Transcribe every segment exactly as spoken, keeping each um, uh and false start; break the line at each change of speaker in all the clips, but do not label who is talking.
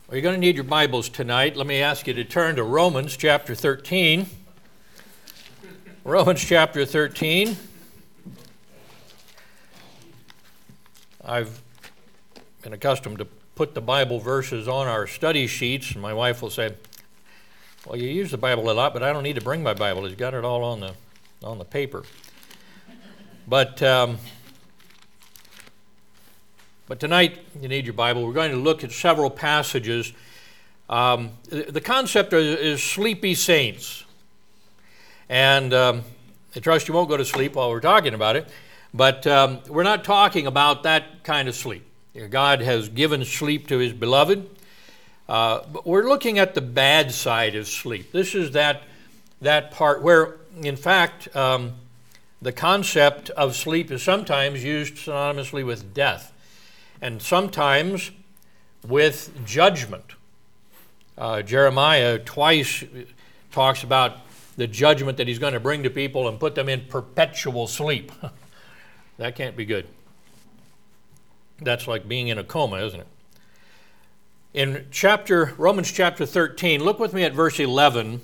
Well, you're going to need your Bibles tonight. Let me ask you to turn to Romans chapter thirteen. Romans chapter thirteen. I've been accustomed to put the Bible verses on our study sheets, and my wife will say, well, you use the Bible a lot, but I don't need to bring my Bible. He's got it all on the on the paper. But um, but tonight, you need your Bible. We're going to look at several passages. Um, the concept is, is sleepy saints. And um, I trust you won't go to sleep while we're talking about it. But um, we're not talking about that kind of sleep. God has given sleep to his beloved. Uh, but we're looking at the bad side of sleep. This is that, that part where, in fact, um, the concept of sleep is sometimes used synonymously with death, and sometimes with judgment. Uh, Jeremiah twice talks about the judgment that he's going to bring to people and put them in perpetual sleep. That can't be good. That's like being in a coma, isn't it? In chapter Romans chapter thirteen, look with me at verse eleven.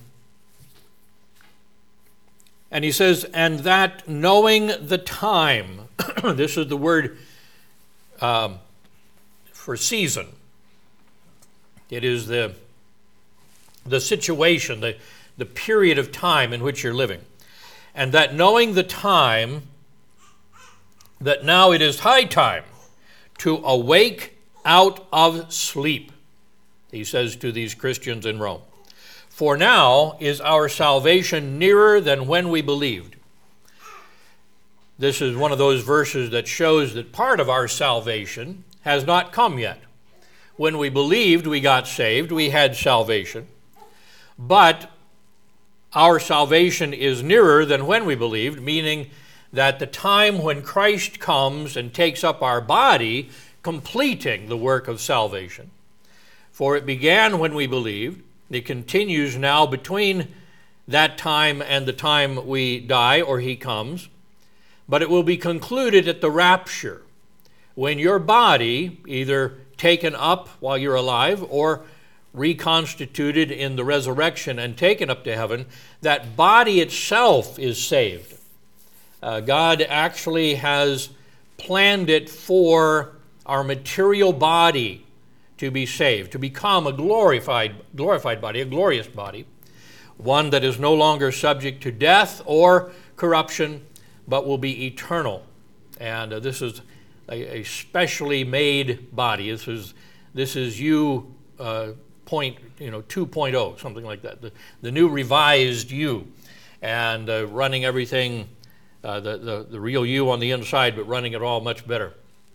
And he says, and that knowing the time, this is the word um, for season. It is the, the situation, the, the period of time in which you're living. And that knowing the time, that now it is high time to awake out of sleep, he says to these Christians in Rome. For now is our salvation nearer than when we believed. This is one of those verses that shows that part of our salvation has not come yet. When we believed, we got saved, we had salvation. But our salvation is nearer than when we believed, meaning that the time when Christ comes and takes up our body, completing the work of salvation. For it began when we believed. It continues now between that time and the time we die or he comes. But it will be concluded at the rapture, when your body, either taken up while you're alive or reconstituted in the resurrection and taken up to heaven, that body itself is saved. Uh, God actually has planned it for our material body to be saved, to become a glorified, glorified body, a glorious body, one that is no longer subject to death or corruption, but will be eternal. And uh, this is a, a specially made body. This is this is you uh, point you know two point oh, something like that. The the new revised you, and uh, running everything, uh, the, the the real you on the inside, but running it all much better.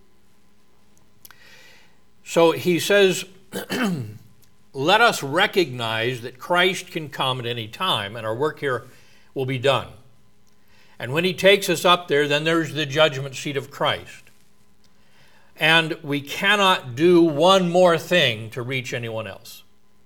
So he says, let us recognize that Christ can come at any time, and our work here will be done. And when he takes us up there, then there's the judgment seat of Christ. And we cannot do one more thing to reach anyone else.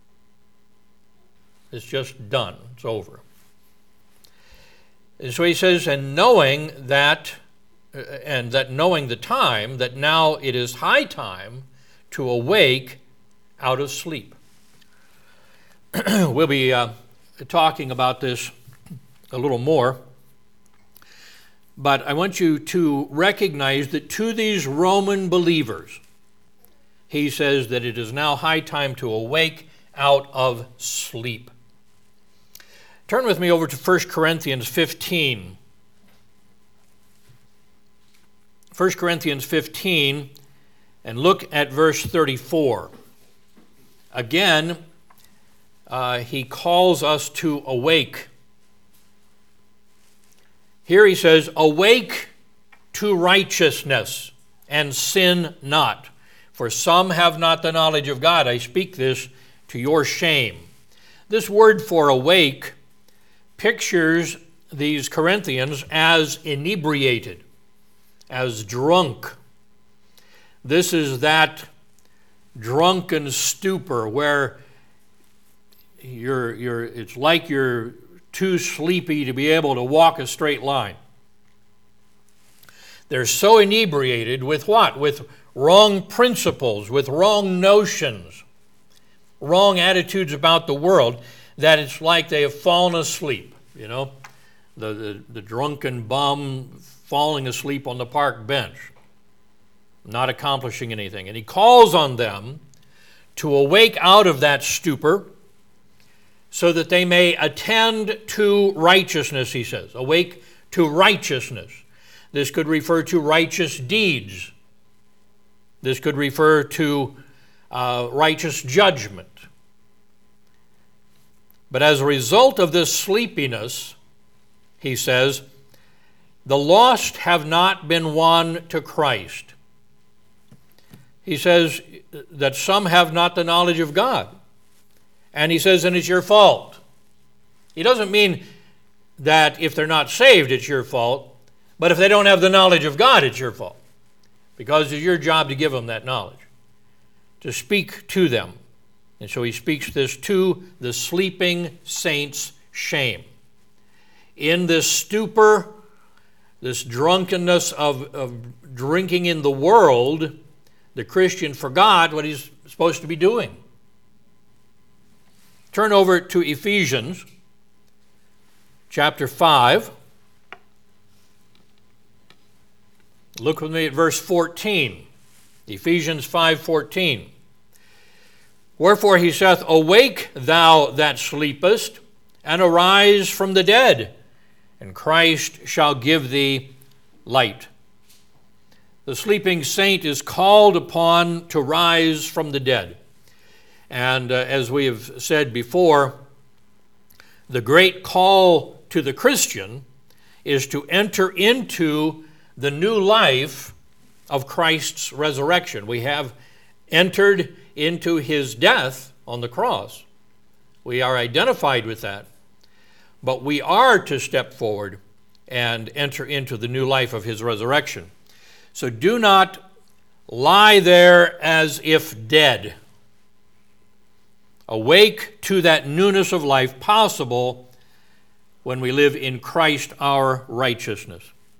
It's just done. It's over. And so he says, and knowing that, and that knowing the time, that now it is high time to awake out of sleep. We'll be uh, talking about this a little more. But I want you to recognize that to these Roman believers, he says that it is now high time to awake out of sleep. Turn with me over to First Corinthians fifteen. First Corinthians fifteen, and look at verse thirty-four. Again, uh, he calls us to awake. Here he says, awake to righteousness and sin not. For some have not the knowledge of God. I speak this to your shame. This word for awake pictures these Corinthians as inebriated, as drunk. This is that drunken stupor where you're, you're, it's like you're too sleepy to be able to walk a straight line. They're so inebriated with what? With wrong principles, with wrong notions. wrong attitudes about the world that it's like they have fallen asleep, you know, the, the, the drunken bum falling asleep on the park bench, not accomplishing anything. And he calls on them to awake out of that stupor so that they may attend to righteousness, he says. Awake to righteousness. This could refer to righteous deeds. This could refer to uh, righteous judgment. But as a result of this sleepiness, he says, the lost have not been won to Christ. He says that some have not the knowledge of God. And he says, and it's your fault. He doesn't mean that if they're not saved, it's your fault. But if they don't have the knowledge of God, it's your fault. Because it's your job to give them that knowledge, to speak to them. And so he speaks this to the sleeping saints' shame. In this stupor, this drunkenness of, of drinking in the world, the Christian forgot what he's supposed to be doing. Turn over to Ephesians chapter five. Look with me at verse fourteen. Ephesians five fourteen. Wherefore he saith, awake thou that sleepest, and arise from the dead, and Christ shall give thee light. The sleeping saint is called upon to rise from the dead. And uh, as we have said before, the great call to the Christian is to enter into the new life of Christ's resurrection. We have entered into his death on the cross. We are identified with that. But we are to step forward and enter into the new life of his resurrection. So do not lie there as if dead. Awake to that newness of life possible when we live in Christ our righteousness.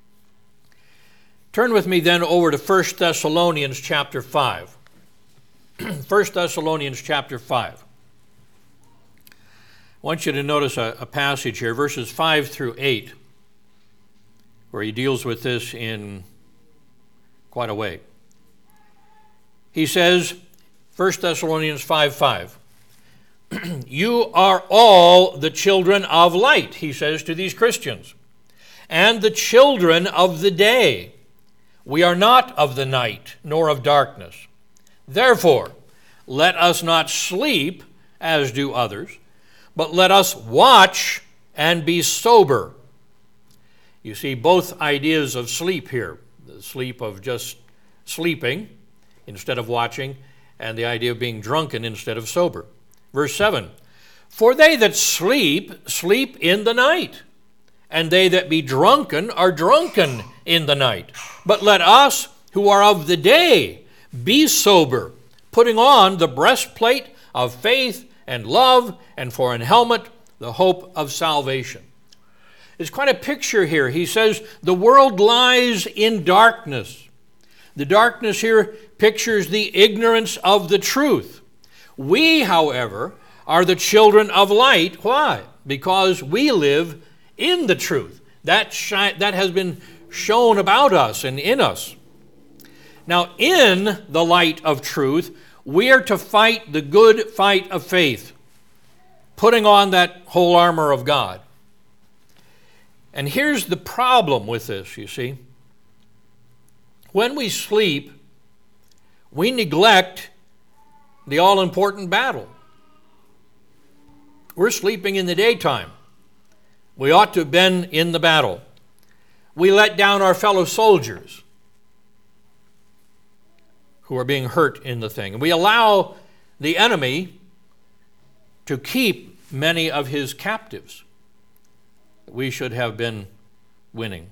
Turn with me then over to First Thessalonians chapter five. First Thessalonians chapter five. I want you to notice a, a passage here, verses five through eight, where he deals with this in quite a way. He says, First Thessalonians five five, you are all the children of light, he says to these Christians, and the children of the day. We are not of the night, nor of darkness. Therefore, let us not sleep as do others, but let us watch and be sober. You see both ideas of sleep here. The sleep of just sleeping instead of watching, and the idea of being drunken instead of sober. Verse seven, for they that sleep, sleep in the night, and they that be drunken are drunken in the night. But let us who are of the day be sober, putting on the breastplate of faith and love, and for an helmet the hope of salvation. It's quite a picture here. He says the world lies in darkness. The darkness here pictures the ignorance of the truth. We, however, are the children of light. Why? Because we live in the truth. That, shi- that has been shown about us and in us. Now, in the light of truth, we are to fight the good fight of faith, putting on that whole armor of God. And here's the problem with this, you see. When we sleep, we neglect the all-important battle. We're sleeping in the daytime. We ought to have been in the battle. We let down our fellow soldiers who are being hurt in the thing. And we allow the enemy to keep many of his captives. We should have been winning.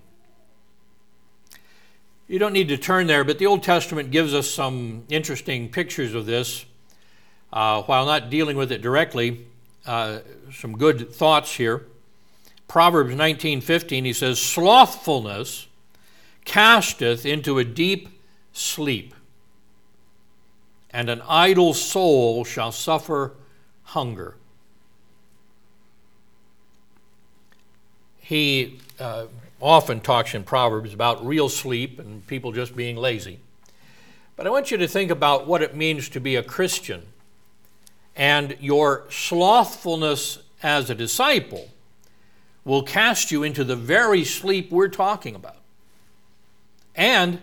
You don't need to turn there, but the Old Testament gives us some interesting pictures of this. Uh, while not dealing with it directly, uh, some good thoughts here. Proverbs nineteen fifteen, he says, slothfulness casteth into a deep sleep, and an idle soul shall suffer hunger. He uh, often talks in Proverbs about real sleep and people just being lazy. But I want you to think about what it means to be a Christian, and your slothfulness as a disciple will cast you into the very sleep we're talking about. And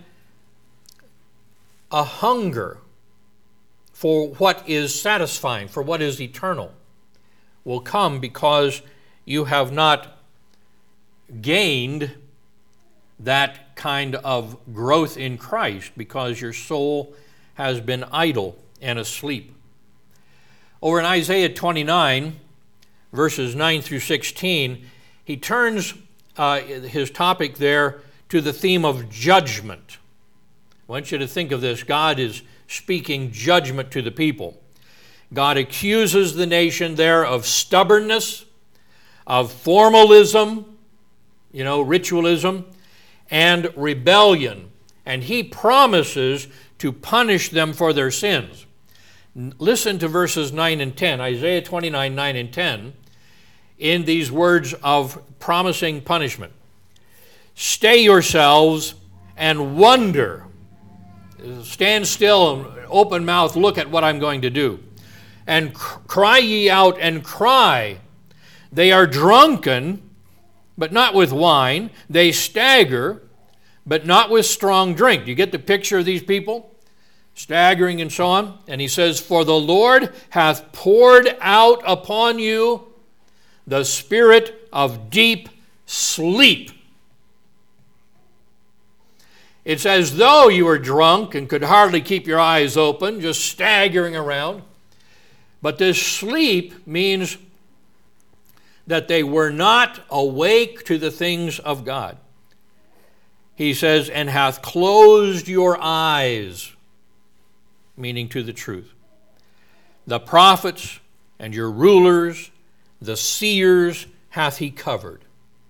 a hunger for what is satisfying, for what is eternal, will come because you have not gained that kind of growth in Christ, because your soul has been idle and asleep. Over in Isaiah twenty-nine, verses nine through sixteen, he turns uh, his topic there to the theme of judgment. I want you to think of this. God is speaking judgment to the people. God accuses the nation there of stubbornness, of formalism, you know, ritualism, and rebellion. And he promises to punish them for their sins. Listen to verses nine and ten, Isaiah twenty-nine, nine and ten, in these words of promising punishment. Stay yourselves and wonder. Stand still and open mouth, look at what I'm going to do. And cry ye out and cry. They are drunken, but not with wine. They stagger, but not with strong drink. Do you get the picture of these people? Staggering and so on. And he says, for the Lord hath poured out upon you the spirit of deep sleep. It's as though you were drunk and could hardly keep your eyes open, just staggering around. But this sleep means that they were not awake to the things of God. He says, and hath closed your eyes, meaning to the truth. The prophets and your rulers, the seers, hath he covered.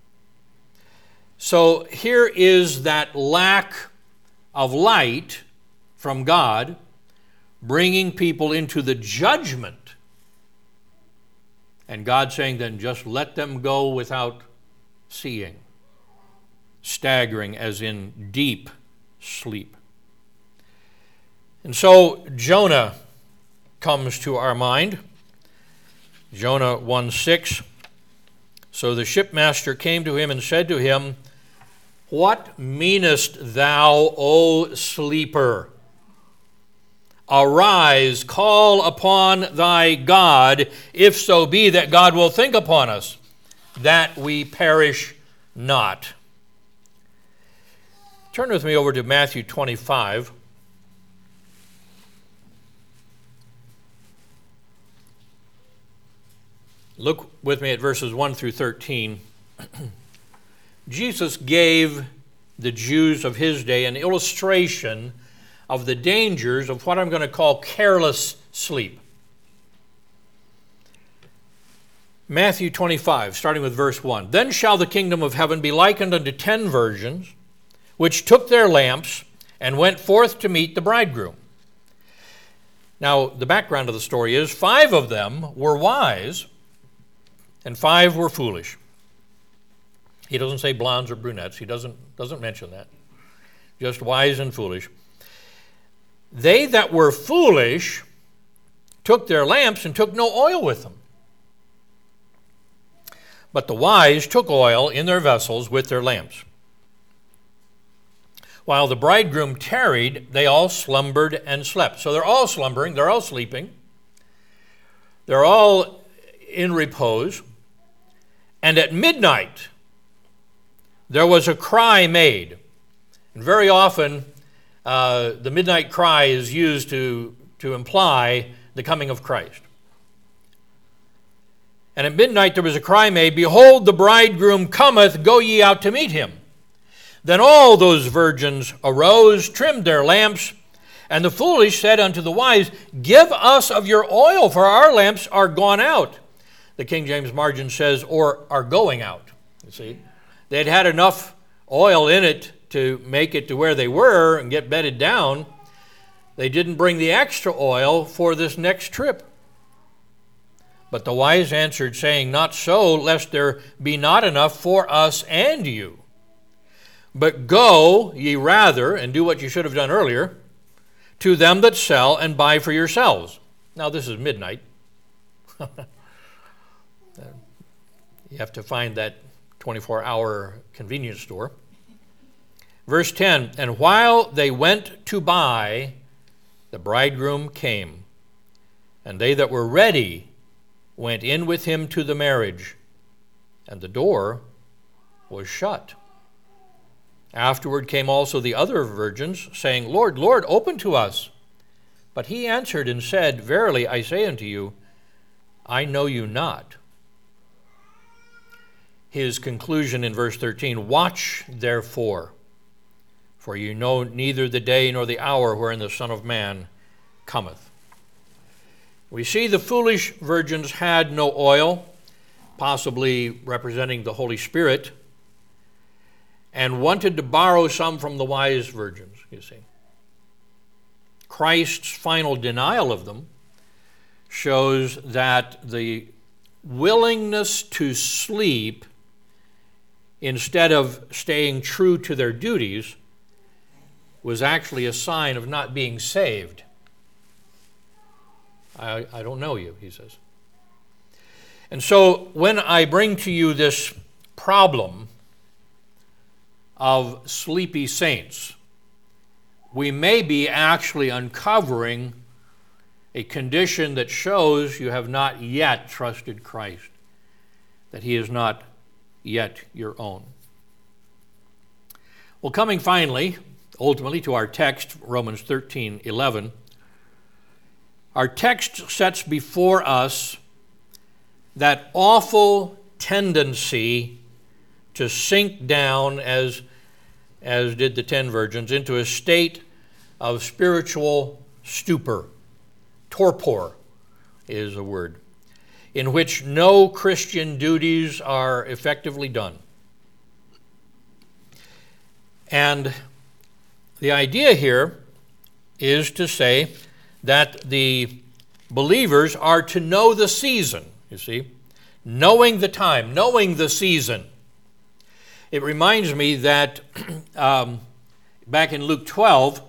So here is that lack of light from God bringing people into the judgment. And God saying, then just let them go without seeing, staggering as in deep sleep. And so Jonah comes to our mind. Jonah one six. So the shipmaster came to him and said to him, what meanest thou, O sleeper? Arise, call upon thy God, if so be that God will think upon us, that we perish not. Turn with me over to Matthew twenty-five. Look with me at verses one through thirteen. Jesus gave the Jews of his day an illustration of the dangers of what I'm going to call careless sleep. Matthew twenty-five, starting with verse one. Then shall the kingdom of heaven be likened unto ten virgins, which took their lamps and went forth to meet the bridegroom. Now, the background of the story is five of them were wise and five were foolish. He doesn't say blondes or brunettes. He doesn't, doesn't mention that. Just wise and foolish. They that were foolish took their lamps and took no oil with them. But the wise took oil in their vessels with their lamps. While the bridegroom tarried, they all slumbered and slept. So they're all slumbering, they're all sleeping. They're all in repose. And at midnight, there was a cry made. And very often, uh, the midnight cry is used to, to imply the coming of Christ. And at midnight there was a cry made, behold, the bridegroom cometh, go ye out to meet him. Then all those virgins arose, trimmed their lamps, and the foolish said unto the wise, give us of your oil, for our lamps are gone out. The King James margin says, or are going out. You see, they'd had enough oil in it to make it to where they were and get bedded down. They didn't bring the extra oil for this next trip. But the wise answered, saying, Not so, lest there be not enough for us and you. But go ye rather, and do what you should have done earlier, to them that sell and buy for yourselves. Now this is midnight. You have to find that twenty-four hour convenience store. Verse ten, And while they went to buy, the bridegroom came, and they that were ready went in with him to the marriage, and the door was shut. Afterward came also the other virgins, saying, Lord, Lord, open to us. But he answered and said, Verily I say unto you, I know you not. His conclusion in verse thirteen, Watch therefore, for you know neither the day nor the hour wherein the Son of Man cometh. We see the foolish virgins had no oil, possibly representing the Holy Spirit, and wanted to borrow some from the wise virgins, you see. Christ's final denial of them shows that the willingness to sleep instead of staying true to their duties was actually a sign of not being saved. I, I don't know you, he says. And so when I bring to you this problem of sleepy saints, we may be actually uncovering a condition that shows you have not yet trusted Christ, that he is not yet your own. Well, coming finally, ultimately, to our text, Romans thirteen eleven, our text sets before us that awful tendency to sink down, as, as did the ten virgins, into a state of spiritual stupor. Torpor is a word, in which no Christian duties are effectively done. And the idea here is to say that the believers are to know the season, you see, knowing the time, knowing the season. It reminds me that um, back in Luke twelve,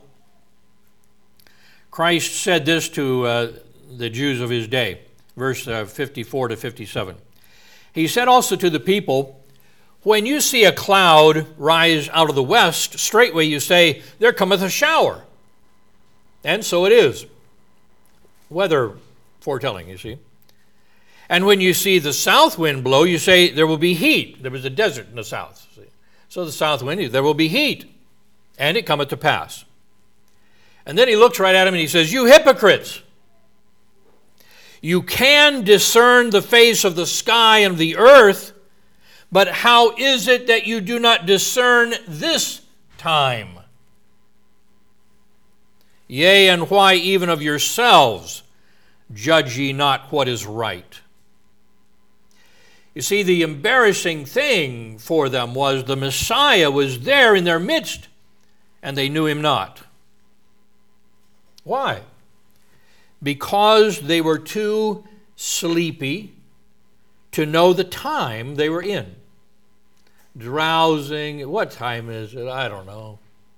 Christ said this to uh, the Jews of his day, verse uh, fifty-four to fifty-seven. He said also to the people, When you see a cloud rise out of the west, straightway you say, There cometh a shower. And so it is. Weather foretelling, you see. And when you see the south wind blow, you say, There will be heat. There was a desert in the south. See? So the south wind, there will be heat. And it cometh to pass. And then he looks right at him and he says, You hypocrites! You can discern the face of the sky and the earth, but how is it that you do not discern this time? Yea, and why even of yourselves judge ye not what is right? You see, the embarrassing thing for them was the Messiah was there in their midst, and they knew him not. Why? Because they were too sleepy to know the time they were in. Drowsing, what time is it? I don't know.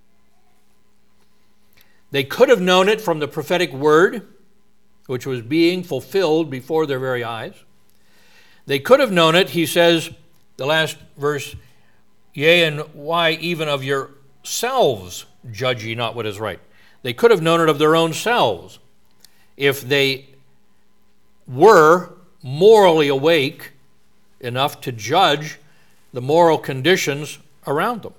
They could have known it from the prophetic word, which was being fulfilled before their very eyes. They could have known it, he says, the last verse, Yea, and why even of yourselves judge ye not what is right? They could have known it of their own selves if they were morally awake enough to judge the moral conditions around them.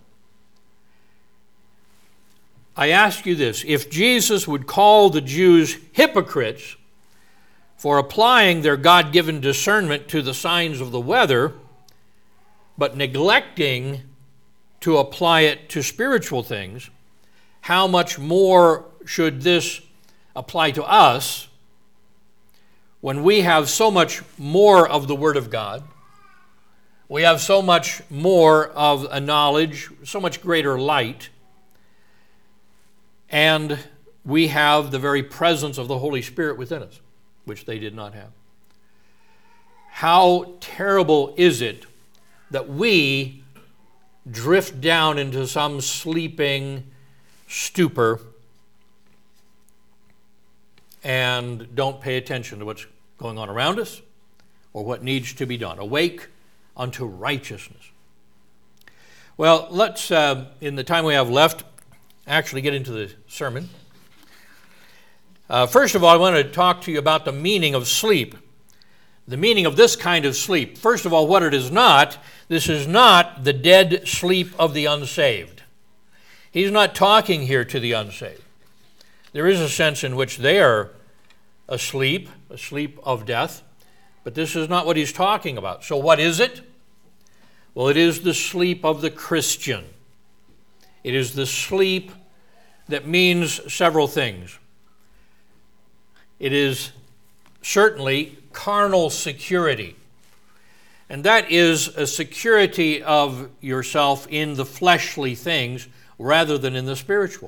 I ask you this, if Jesus would call the Jews hypocrites for applying their God-given discernment to the signs of the weather, but neglecting to apply it to spiritual things, how much more should this apply to us when we have so much more of the Word of God? We have so much more of a knowledge, so much greater light, and we have the very presence of the Holy Spirit within us, which they did not have. How terrible is it that we drift down into some sleeping stupor and don't pay attention to what's going on around us or what needs to be done. Awake unto righteousness. Well, let's, uh, in the time we have left, actually get into the sermon. Uh, first of all, I want to talk to you about the meaning of sleep. The meaning of this kind of sleep. First of all, what it is not. This is not the dead sleep of the unsaved. He's not talking here to the unsaved. There is a sense in which they are asleep, a sleep of death, but this is not what he's talking about. So what is it? Well, it is the sleep of the Christian. It is the sleep that means several things. It is certainly carnal security, and that is a security of yourself in the fleshly things rather than in the spiritual.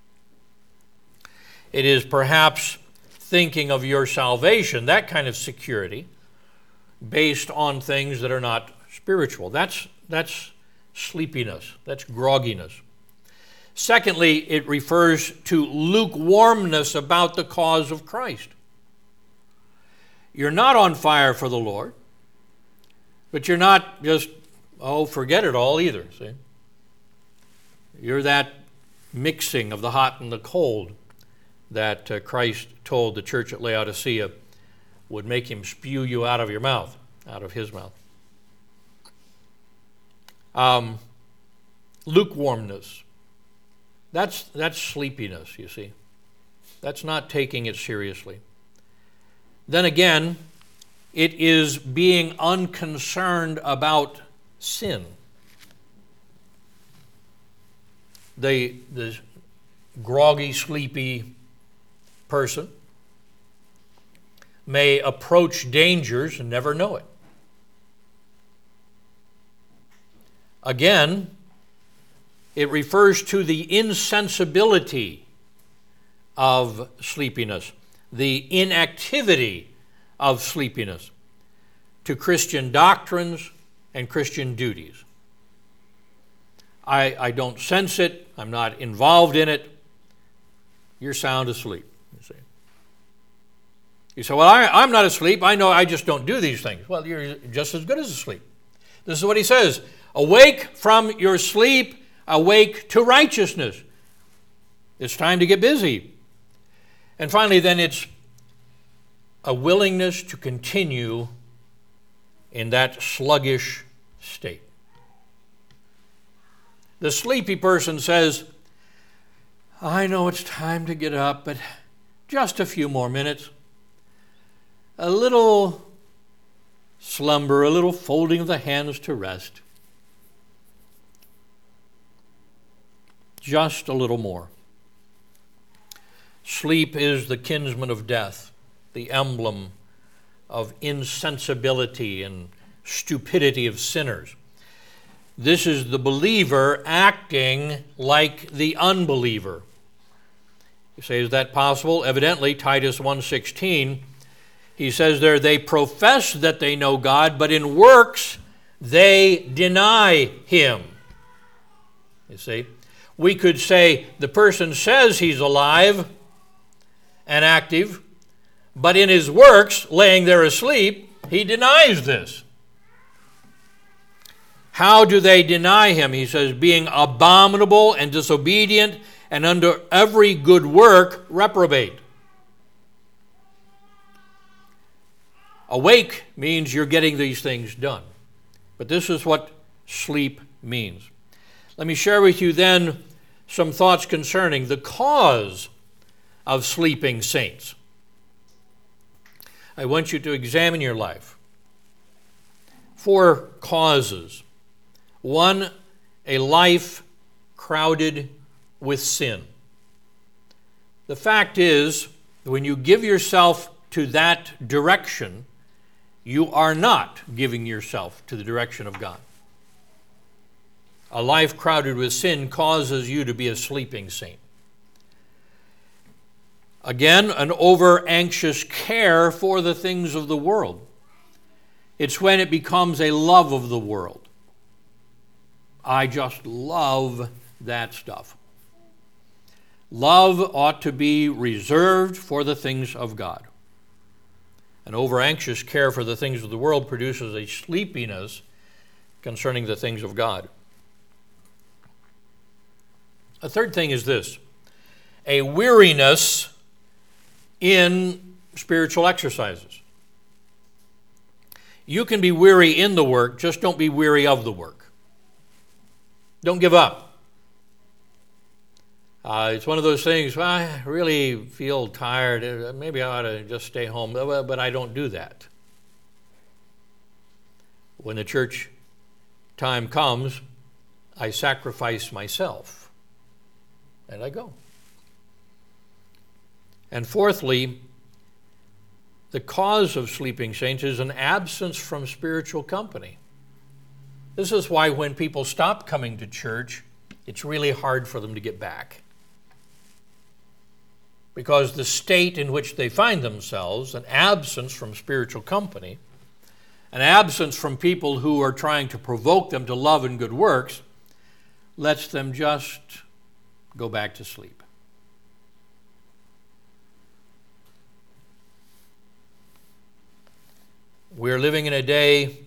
It is perhaps thinking of your salvation, that kind of security, based on things that are not spiritual. That's, that's sleepiness, that's grogginess. Secondly, it refers to lukewarmness about the cause of Christ. You're not on fire for the Lord, but you're not just, oh, forget it all either, see? You're that mixing of the hot and the cold that uh, Christ told the church at Laodicea would make him spew you out of your mouth, out of his mouth. Um, lukewarmness. That's, that's sleepiness, you see. That's not taking it seriously. Then again, it is being unconcerned about sin. The, the groggy, sleepy person may approach dangers and never know it. Again, it refers to the insensibility of sleepiness, the inactivity of sleepiness to Christian doctrines and Christian duties. I, I don't sense it. I'm not involved in it. You're sound asleep, you see. You say, well, I, I'm not asleep. I know I just don't do these things. Well, you're just as good as asleep. This is what he says. Awake from your sleep, awake to righteousness. It's time to get busy. And finally, then, it's a willingness to continue in that sluggish state. The sleepy person says, I know it's time to get up, but just a few more minutes. A little slumber, a little folding of the hands to rest. Just a little more. Sleep is the kinsman of death, the emblem of insensibility and stupidity of sinners. This is the believer acting like the unbeliever. You say, is that possible? Evidently, Titus one sixteen, he says there, they profess that they know God, but in works they deny him. You see? We could say the person says he's alive and active, but in his works, laying there asleep, he denies this. How do they deny him? He says, being abominable and disobedient and under every good work reprobate. Awake means you're getting these things done. But this is what sleep means. Let me share with you then some thoughts concerning the cause of sleeping saints. I want you to examine your life. Four causes. One, a life crowded with sin. The fact is, when you give yourself to that direction, you are not giving yourself to the direction of God. A life crowded with sin causes you to be a sleeping saint. Again, an over-anxious care for the things of the world. It's when it becomes a love of the world. I just love that stuff. Love ought to be reserved for the things of God. An over-anxious care for the things of the world produces a sleepiness concerning the things of God. A third thing is this: a weariness in spiritual exercises. You can be weary in the work, just don't be weary of the work. Don't give up. Uh, it's one of those things, well, I really feel tired, maybe I ought to just stay home, but I don't do that. When the church time comes, I sacrifice myself, and I go. And fourthly, the cause of sleeping saints is an absence from spiritual company. This is why when people stop coming to church, it's really hard for them to get back. Because the state in which they find themselves, an absence from spiritual company, an absence from people who are trying to provoke them to love and good works, lets them just go back to sleep. We're living in a day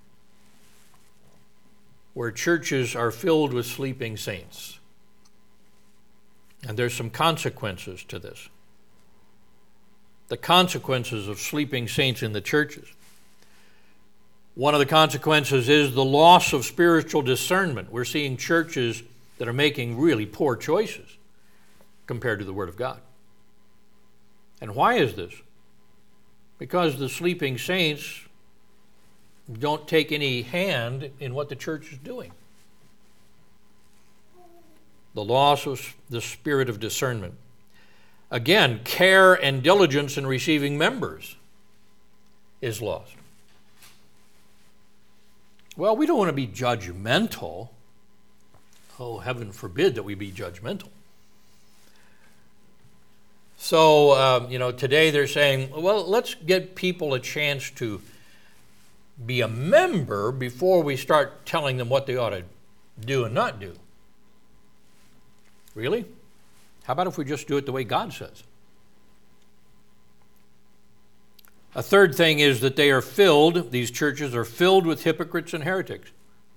where churches are filled with sleeping saints. And there's some consequences to this. The consequences of sleeping saints in the churches. One of the consequences is the loss of spiritual discernment. We're seeing churches that are making really poor choices compared to the Word of God. And why is this? Because the sleeping saints don't take any hand in what the church is doing. The loss of the spirit of discernment. Again, care and diligence in receiving members is lost. Well, we don't want to be judgmental. Oh, heaven forbid that we be judgmental. So, uh, you know, today they're saying, well, let's get people a chance to be a member before we start telling them what they ought to do and not do. Really? How about if we just do it the way God says? A third thing is that they are filled, these churches are filled with hypocrites and heretics.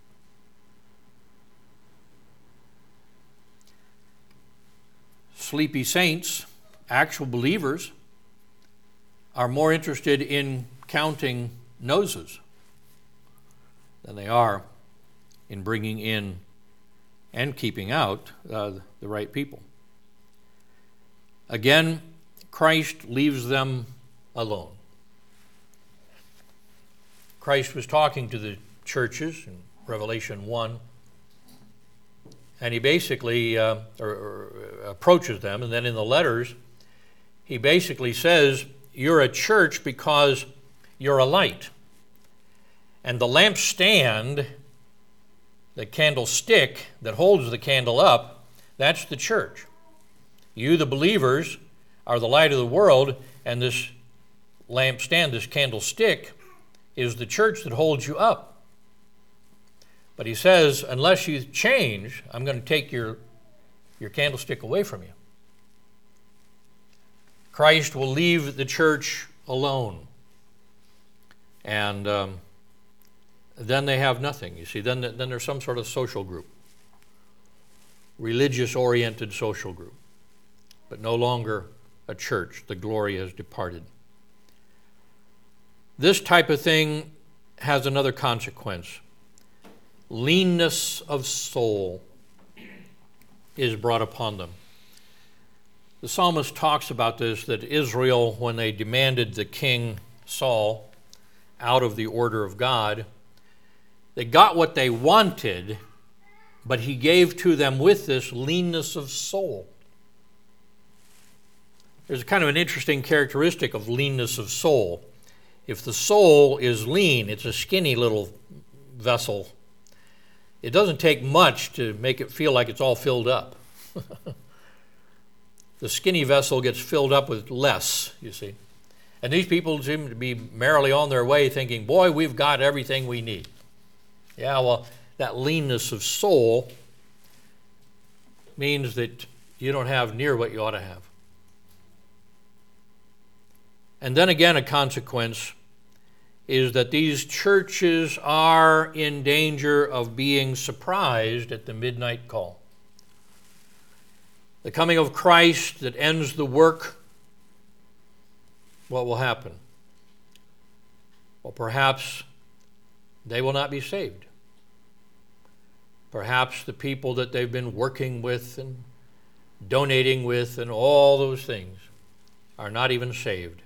Sleepy saints, actual believers, are more interested in counting noses than they are in bringing in and keeping out uh, the right people. Again, Christ leaves them alone. Christ was talking to the churches in Revelation one, and he basically uh, or, or approaches them, and then in the letters, he basically says, you're a church because you're a light. And the lampstand, the candlestick that holds the candle up, that's the church. You, the believers, are the light of the world, and this lampstand, this candlestick, is the church that holds you up. But he says, unless you change, I'm going to take your, your candlestick away from you. Christ will leave the church alone. And um, then they have nothing. You see, then, then there's some sort of social group, religious-oriented social group, but no longer a church. The glory has departed. This type of thing has another consequence. Leanness of soul is brought upon them. The psalmist talks about this, that Israel, when they demanded the king Saul out of the order of God, they got what they wanted, but he gave to them with this leanness of soul. There's kind of an interesting characteristic of leanness of soul. If the soul is lean, it's a skinny little vessel. It doesn't take much to make it feel like it's all filled up. the skinny vessel gets filled up with less, you see. And these people seem to be merrily on their way thinking, boy, we've got everything we need. Yeah, well, that leanness of soul means that you don't have near what you ought to have. And then again, a consequence is that these churches are in danger of being surprised at the midnight call. The coming of Christ that ends the work, what will happen? Well, perhaps they will not be saved. Perhaps the people that they've been working with and donating with and all those things are not even saved.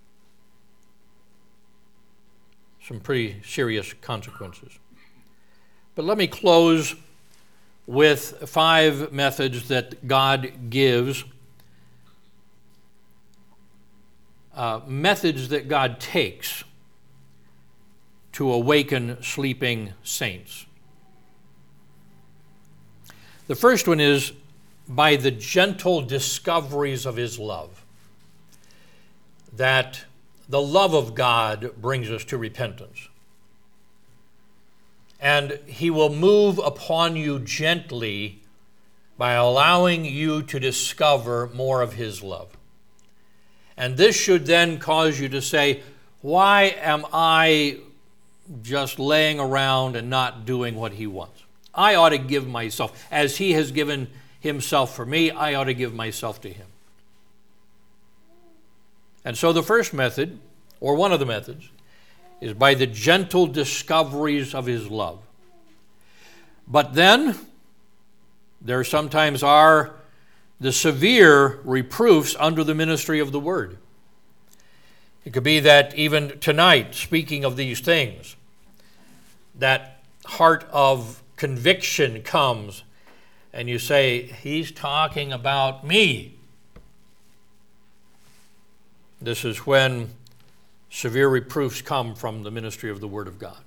Some pretty serious consequences. But let me close with five methods that God gives, uh, methods that God takes to awaken sleeping saints. The first one is by the gentle discoveries of His love. That the love of God brings us to repentance. And He will move upon you gently by allowing you to discover more of His love. And this should then cause you to say, why am I just laying around and not doing what He wants? I ought to give myself. As He has given Himself for me, I ought to give myself to Him. And so the first method, or one of the methods, is by the gentle discoveries of His love. But then, there sometimes are the severe reproofs under the ministry of the Word. It could be that even tonight, speaking of these things, that heart of conviction comes and you say, he's talking about me. This is when severe reproofs come from the ministry of the Word of God.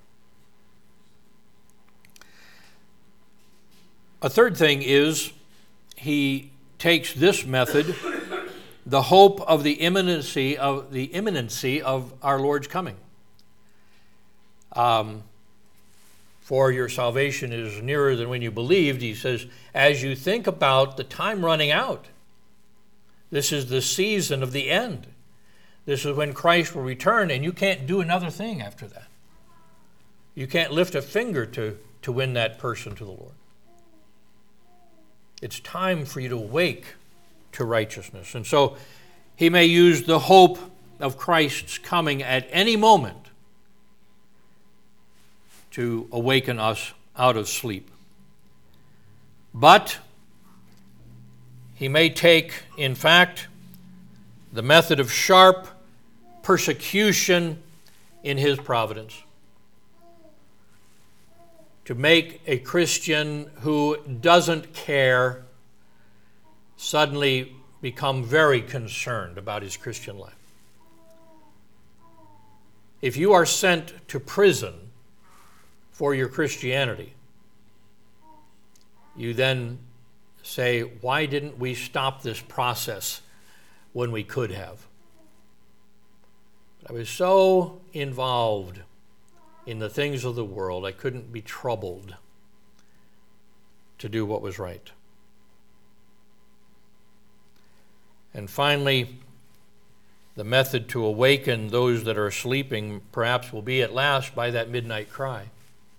A third thing is He takes this method, the hope of the imminency of the imminency of our Lord's coming. Um, for your salvation is nearer than when you believed, He says, as you think about the time running out, this is the season of the end. This is when Christ will return, and you can't do another thing after that. You can't lift a finger to, to win that person to the Lord. It's time for you to wake to righteousness. And so He may use the hope of Christ's coming at any moment to awaken us out of sleep. But He may take, in fact, the method of sharp persecution in His providence to make a Christian who doesn't care suddenly become very concerned about his Christian life. If you are sent to prison for your Christianity, you then say, why didn't we stop this process when we could have? I was so involved in the things of the world, I couldn't be troubled to do what was right. And finally, the method to awaken those that are sleeping perhaps will be at last by that midnight cry.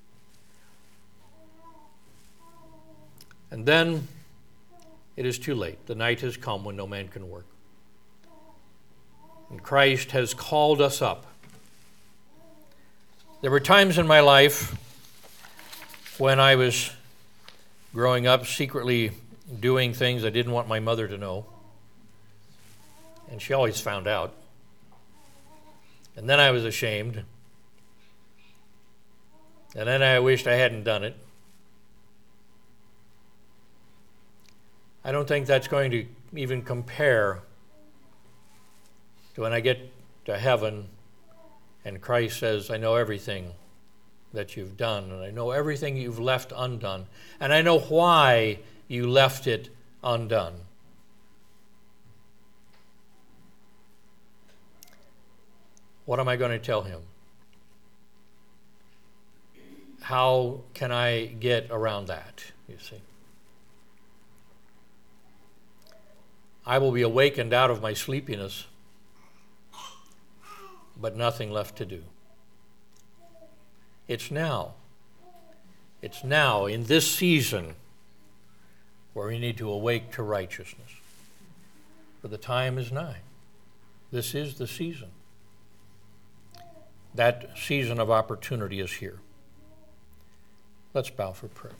And then it is too late. The night has come when no man can work. And Christ has called us up. There were times in my life when I was growing up secretly doing things I didn't want my mother to know. And she always found out. And then I was ashamed. And then I wished I hadn't done it. I don't think that's going to even compare to when I get to heaven and Christ says, I know everything that you've done, and I know everything you've left undone, and I know why you left it undone. What am I going to tell him? How can I get around that, you see? I will be awakened out of my sleepiness, but nothing left to do. It's now. It's now, in this season, where we need to awake to righteousness. For the time is nigh. This is the season. That season of opportunity is here. Let's bow for prayer.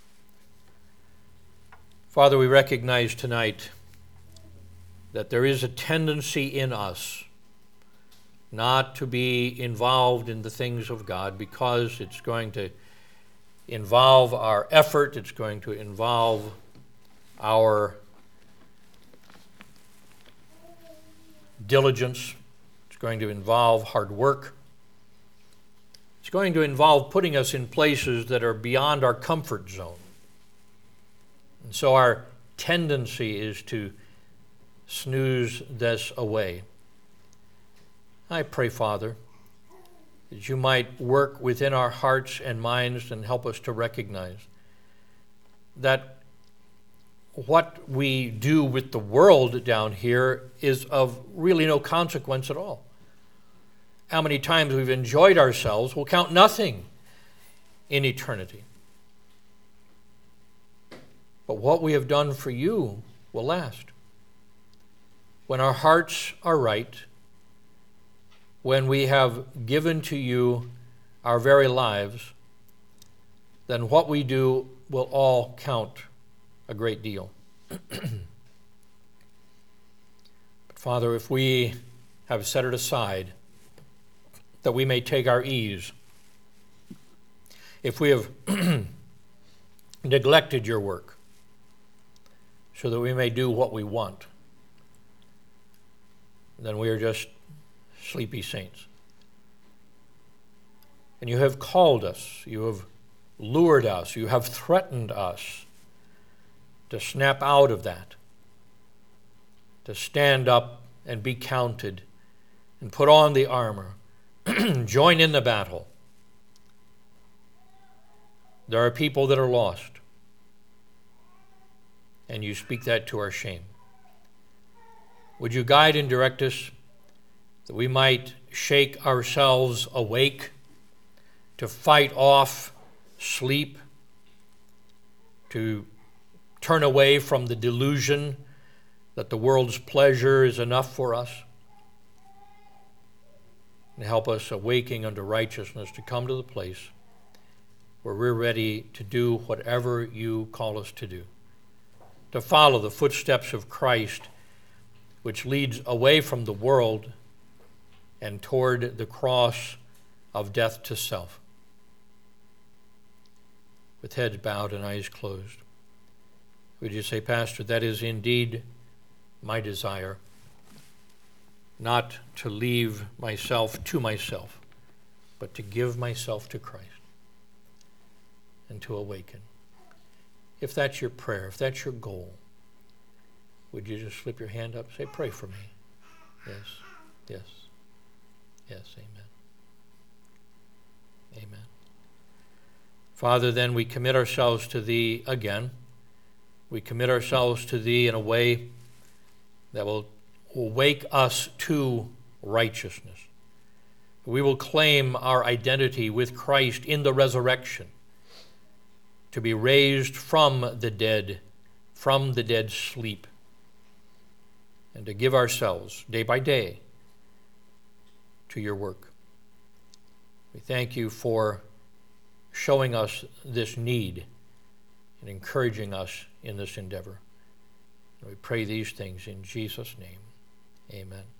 Father, we recognize tonight that there is a tendency in us not to be involved in the things of God because it's going to involve our effort, it's going to involve our diligence, it's going to involve hard work, it's going to involve putting us in places that are beyond our comfort zone. And so our tendency is to snooze this away. I pray, Father, that you might work within our hearts and minds and help us to recognize that what we do with the world down here is of really no consequence at all. How many times we've enjoyed ourselves will count nothing in eternity. But what we have done for you will last. When our hearts are right, when we have given to you our very lives, then what we do will all count a great deal. But Father, if we have set it aside that we may take our ease, if we have neglected your work so that we may do what we want, then we are just sleepy saints. And you have called us, you have lured us, you have threatened us to snap out of that, to stand up and be counted and put on the armor, join in the battle. There are people that are lost, and you speak that to our shame. Would you guide and direct us that we might shake ourselves awake to fight off sleep, to turn away from the delusion that the world's pleasure is enough for us, and help us awaking unto righteousness to come to the place where we're ready to do whatever you call us to do, to follow the footsteps of Christ, which leads away from the world and toward the cross of death to self. With heads bowed and eyes closed, would you say, Pastor, that is indeed my desire, not to leave myself to myself, but to give myself to Christ and to awaken. If that's your prayer, if that's your goal, would you just slip your hand up and say, pray for me? Yes, yes, yes, amen. Amen. Father, then we commit ourselves to Thee again. We commit ourselves to Thee in a way that will, will wake us to righteousness. We will claim our identity with Christ in the resurrection, to be raised from the dead, from the dead sleep, and to give ourselves day by day to your work. We thank you for showing us this need and encouraging us in this endeavor. And we pray these things in Jesus' name. Amen.